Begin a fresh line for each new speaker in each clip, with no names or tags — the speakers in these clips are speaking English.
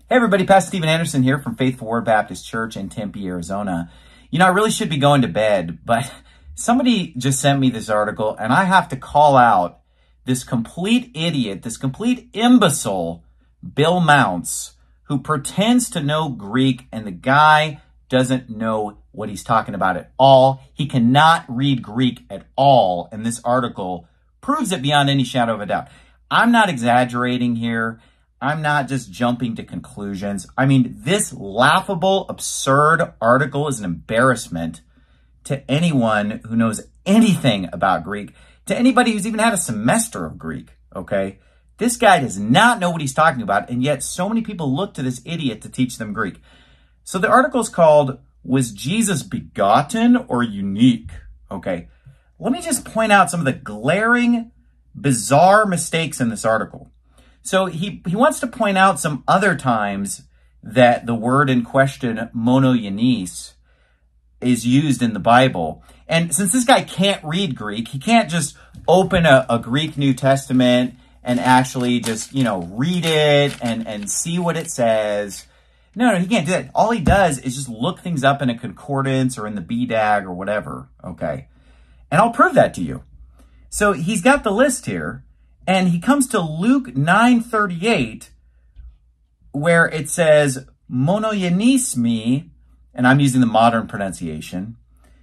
Hey everybody, Pastor Steven Anderson here from Faithful Word Baptist Church in Tempe, Arizona. You know, I really should be going to bed, but somebody just sent me this article and I have to call out this complete idiot, this complete imbecile, Bill Mounce, who pretends to know Greek, and the guy doesn't know what he's talking about at all. He cannot read Greek at all, and this article proves it beyond any shadow of a doubt. I'm not exaggerating here. I'm not just jumping to conclusions. I mean, this laughable, absurd article is an embarrassment to anyone who knows anything about Greek, to anybody who's even had a semester of Greek, okay? This guy does not know what he's talking about, and yet so many people look to this idiot to teach them Greek. So the article is called, Was Jesus Begotten or Unique? Okay, let me just point out some of the glaring, bizarre mistakes in this article. So he wants to point out some other times that the word in question, monogenes, is used in the Bible. And since this guy can't read Greek, he can't just open a Greek New Testament and actually just, read it and see what it says. No, he can't do that. All he does is just look things up in a concordance or in the BDAG or whatever, okay? And I'll prove that to you. So he's got the list here. And he comes to Luke 9:38, where it says, monogenismi, and I'm using the modern pronunciation.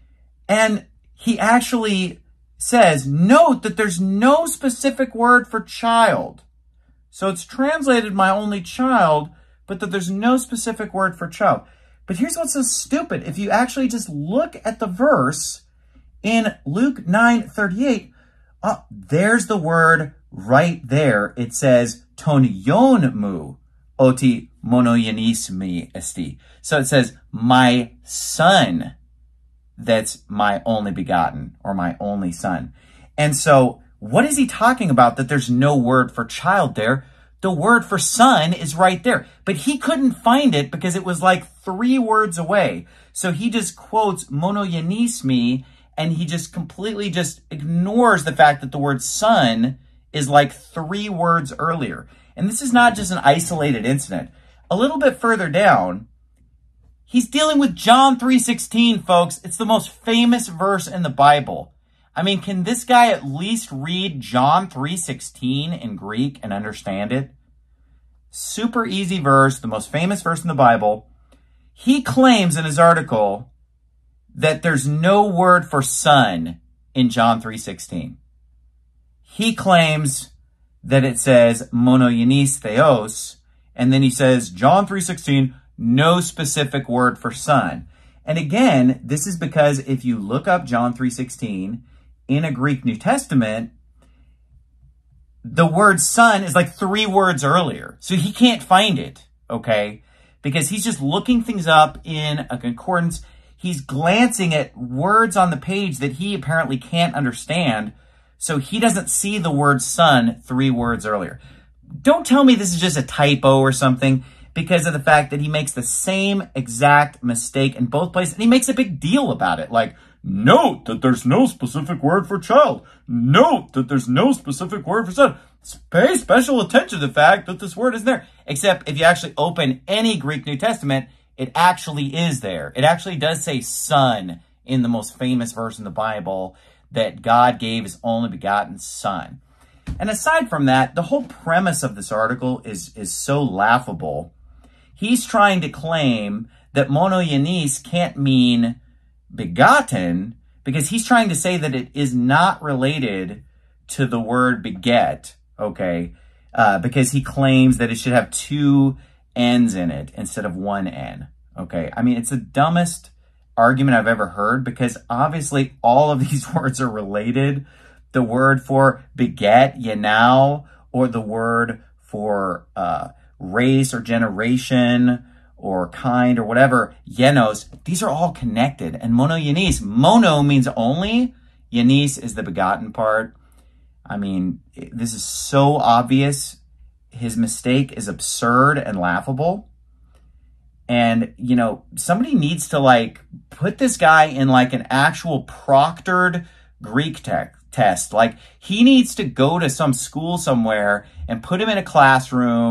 And he actually says, note that there's no specific word for child. So it's translated my only child, but that there's no specific word for child. But here's what's so stupid. If you actually just look at the verse in Luke 9:38, there's the word right there. It says, ton mu oti monogenismi esti. So it says, my son, that's my only begotten, or my only son. And so what is he talking about that there's no word for child there? The word for son is right there. But he couldn't find it because it was like 3 words away. So he just quotes monogenismi, and he just completely just ignores the fact that the word son is like 3 words earlier. And this is not just an isolated incident. A little bit further down, he's dealing with John 3:16, folks. It's the most famous verse in the Bible. I mean, can this guy at least read John 3:16 in Greek and understand it? Super easy verse, the most famous verse in the Bible. He claims in his article that there's no word for son in John 3:16. He claims that it says monogenes theos, and then he says, John 3:16, no specific word for son. And again, this is because if you look up John 3:16 in a Greek New Testament, the word son is like 3 words earlier. So he can't find it, okay? Because he's just looking things up in a concordance. He's glancing at words on the page that he apparently can't understand, so he doesn't see the word son 3 words earlier. Don't tell me this is just a typo or something, because of the fact that he makes the same exact mistake in both places, and he makes a big deal about it. Like, note that there's no specific word for child. Note that there's no specific word for son. Pay special attention to the fact that this word is there. Except if you actually open any Greek New Testament, it actually is there. It actually does say son in the most famous verse in the Bible, that God gave his only begotten son. And aside from that, the whole premise of this article is so laughable. He's trying to claim that monogenes can't mean begotten, because he's trying to say that it is not related to the word beget, okay? Because he claims that it should have 2 N's in it instead of 1 N, okay? I mean, it's the dumbest argument I've ever heard, because obviously all of these words are related. The word for beget, yenao, or the word for race or generation or kind or whatever, yenos, these are all connected. And monogenes, mono means only, genes is the begotten part. I mean, this is so obvious. His mistake is absurd and laughable. And, somebody needs to put this guy in an actual proctored Greek test. Like, he needs to go to some school somewhere and put him in a classroom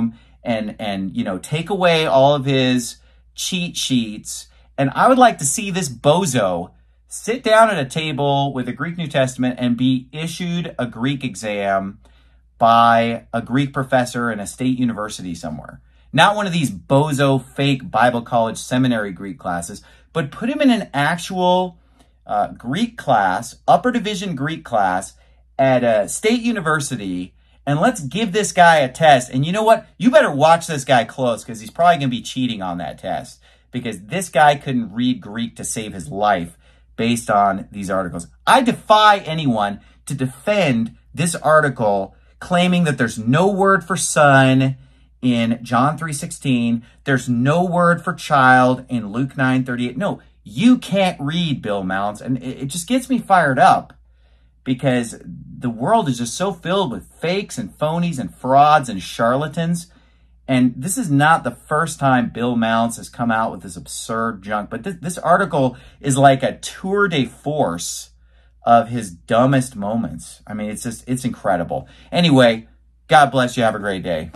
and take away all of his cheat sheets. And I would like to see this bozo sit down at a table with a Greek New Testament and be issued a Greek exam by a Greek professor in a state university somewhere. Not one of these bozo fake Bible college seminary Greek classes, but put him in an actual Greek class, upper division Greek class at a state university, and let's give this guy a test. And you know what? You better watch this guy close, because he's probably going to be cheating on that test, because this guy couldn't read Greek to save his life based on these articles. I defy anyone to defend this article claiming that there's no word for son in John 3:16. There's no word for child in Luke 9:38. No, you can't read, Bill Mounts. And it just gets me fired up, because the world is just so filled with fakes and phonies and frauds and charlatans. And this is not the first time Bill Mounts has come out with this absurd junk. But this article is like a tour de force of his dumbest moments. I mean, it's incredible. Anyway, God bless you. Have a great day.